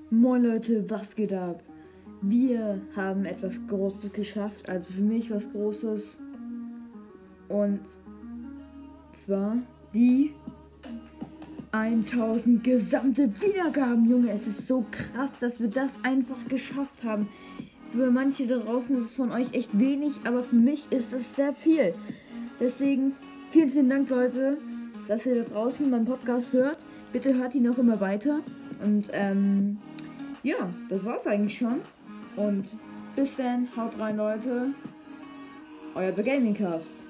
Moin Leute, was geht ab? Wir haben etwas Großes geschafft, also für mich was Großes. Und zwar die 1000 gesamte Wiedergaben, Junge. Es ist so krass, dass wir das einfach geschafft haben. Für manche da draußen ist es von euch echt wenig, aber für mich ist es sehr viel. Deswegen vielen, vielen Dank, Leute, dass ihr da draußen meinen Podcast hört. Bitte hört ihn auch immer weiter. Und ja, das war's eigentlich schon. Und bis dann, haut rein, Leute. Euer The Gaming Cast.